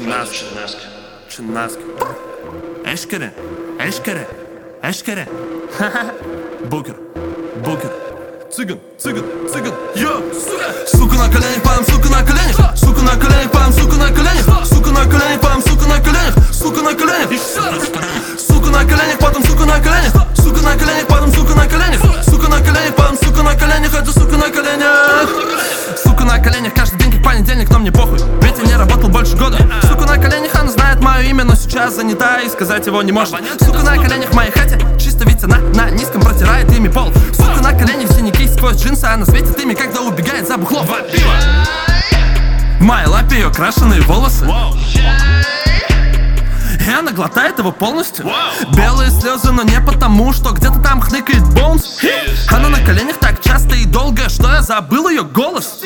Чинаски. Эшкере. Букер. Цыган. Йо, сука на коленях, падам, сука на коленях. Сука на коленях, падам, сука на коленях. Сука на коленях, падам, сука на коленях. Сука на коленях. Сука на коленях, падам, сука на коленях. Сука на коленях, падам, сука на коленях. Сука на коленях, падам, сука на коленях. Это сука на коленях. Сука на коленях каждый день как понедельник, но мне похуй. Ведь я не работал больше года. Сука на коленях, она знает мое имя, но сейчас занята и сказать его не может. Сука на коленях в моей хате, чисто ведь она на низком протирает ими пол. Сука на коленях синяки сквозь джинсы, она светит ими, когда убегает за бухлом. В моей лапе ее крашеные волосы, и она глотает его полностью. Белые слезы, но не потому, что где-то там хныкает Боунс. Она на коленях так часто и долго, что я забыл ее голос.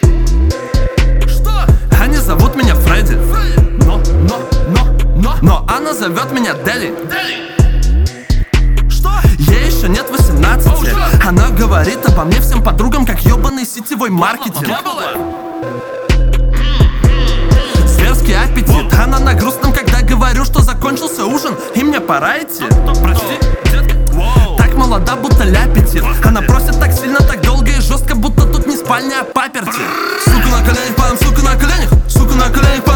Они зовут меня Фредди, но она зовет меня Дели. Ей еще нет 18. Она говорит обо мне всем подругам, как ебаный сетевой маркетинг. Зверский аппетит. Она на грустном, когда говорю, что закончился ужин и мне пора идти. Так молода, будто ляпетит. Она просит так сильно, так долго и жестко, будто тут не спальня, а паперти. Сука на коленях, падам, сука на коленях. Сука на коленях,